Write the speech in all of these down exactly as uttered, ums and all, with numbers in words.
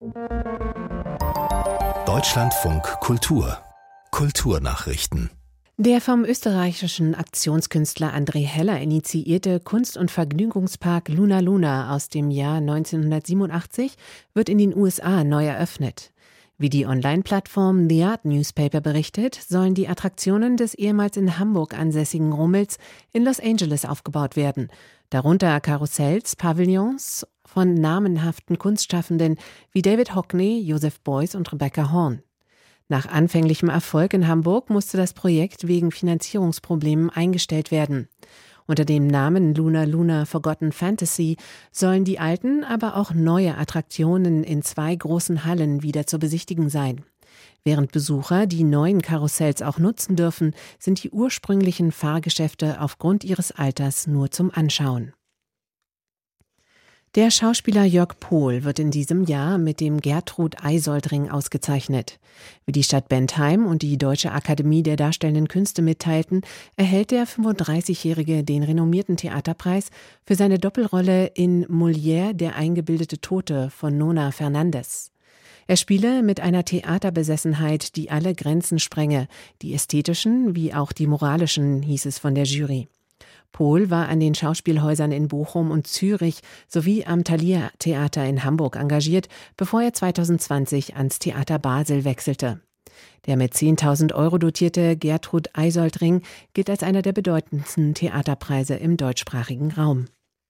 Deutschlandfunk Kultur Kulturnachrichten. Der vom österreichischen Aktionskünstler André Heller initiierte Kunst- und Vergnügungspark Luna Luna aus dem Jahr neunzehnhundertsiebenundachtzig wird in den U S A neu eröffnet. Wie die Online-Plattform The Art Newspaper berichtet, sollen die Attraktionen des ehemals in Hamburg ansässigen Rummels in Los Angeles aufgebaut werden. Darunter Karussells, Pavillons von namenhaften Kunstschaffenden wie David Hockney, Joseph Beuys und Rebecca Horn. Nach anfänglichem Erfolg in Hamburg musste das Projekt wegen Finanzierungsproblemen eingestellt werden. Unter dem Namen Luna Luna Forgotten Fantasy sollen die alten, aber auch neue Attraktionen in zwei großen Hallen wieder zu besichtigen sein. Während Besucher die neuen Karussells auch nutzen dürfen, sind die ursprünglichen Fahrgeschäfte aufgrund ihres Alters nur zum Anschauen. Der Schauspieler Jörg Pohl wird in diesem Jahr mit dem Gertrud-Eysoldt-Ring ausgezeichnet. Wie die Stadt Bentheim und die Deutsche Akademie der Darstellenden Künste mitteilten, erhält der fünfunddreißigjährige den renommierten Theaterpreis für seine Doppelrolle in Molière, der eingebildete Tote von Nona Fernandes. Er spiele mit einer Theaterbesessenheit, die alle Grenzen sprenge, die ästhetischen wie auch die moralischen, hieß es von der Jury. Pohl war an den Schauspielhäusern in Bochum und Zürich sowie am Thalia Theater in Hamburg engagiert, bevor er zweitausendzwanzig ans Theater Basel wechselte. Der mit zehntausend Euro dotierte Gertrud-Eysoldt-Ring gilt als einer der bedeutendsten Theaterpreise im deutschsprachigen Raum.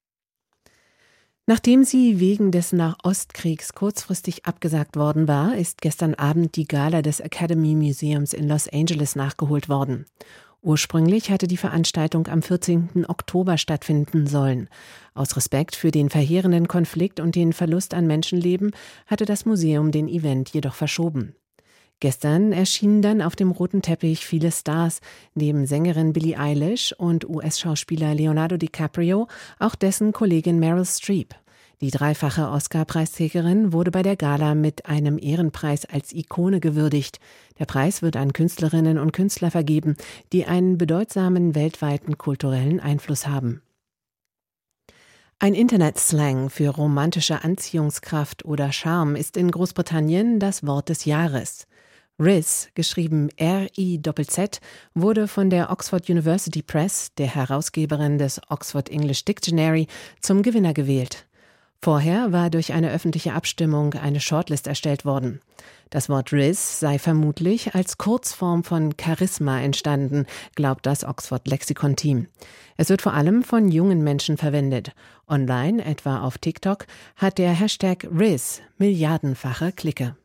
Nachdem sie wegen des Nahostkriegs kurzfristig abgesagt worden war, ist gestern Abend die Gala des Academy Museums in Los Angeles nachgeholt worden. Ursprünglich hatte die Veranstaltung am vierzehnten Oktober stattfinden sollen. Aus Respekt für den verheerenden Konflikt und den Verlust an Menschenleben hatte das Museum den Event jedoch verschoben. Gestern erschienen dann auf dem roten Teppich viele Stars, neben Sängerin Billie Eilish und U S-Schauspieler Leonardo DiCaprio auch dessen Kollegin Meryl Streep. Die dreifache Oscar-Preisträgerin wurde bei der Gala mit einem Ehrenpreis als Ikone gewürdigt. Der Preis wird an Künstlerinnen und Künstler vergeben, die einen bedeutsamen weltweiten kulturellen Einfluss haben. Ein Internetslang für romantische Anziehungskraft oder Charme ist in Großbritannien das Wort des Jahres. Riz, geschrieben R I Z Z, wurde von der Oxford University Press, der Herausgeberin des Oxford English Dictionary, zum Gewinner gewählt. Vorher war durch eine öffentliche Abstimmung eine Shortlist erstellt worden. Das Wort Riz sei vermutlich als Kurzform von Charisma entstanden, glaubt das Oxford-Lexikon-Team. Es wird vor allem von jungen Menschen verwendet. Online, etwa auf TikTok, hat der Hashtag Riz milliardenfache Klicke.